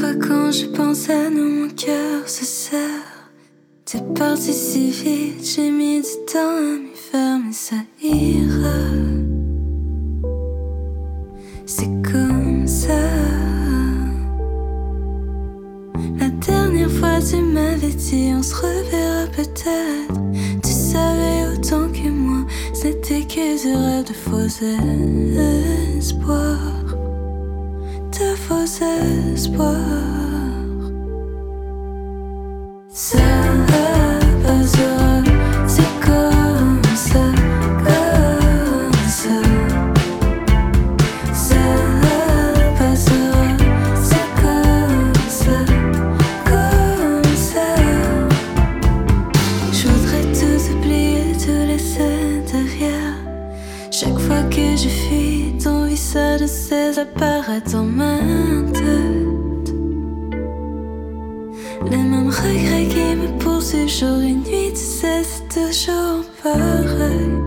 Parfois quand je pense à nous, mon cœur se serre. T'es parti si vite, j'ai mis du temps à m'y faire, mais ça ira. C'est comme ça. La dernière fois tu m'avais dit on se reverra peut-être. Tu savais autant que moi, c'était que des rêves, de faux espoirs, de faux espoirs. Ça passera, c'est comme ça, comme ça. Ça passera, c'est comme ça, comme ça. Je voudrais tout oublier, tout laisser derrière. Chaque fois que je fuis, ton visage de cesse apparaît dans ma tête. Les mêmes regrets qui me poursuivent jour et nuit, tu sais, c'est toujours pareil.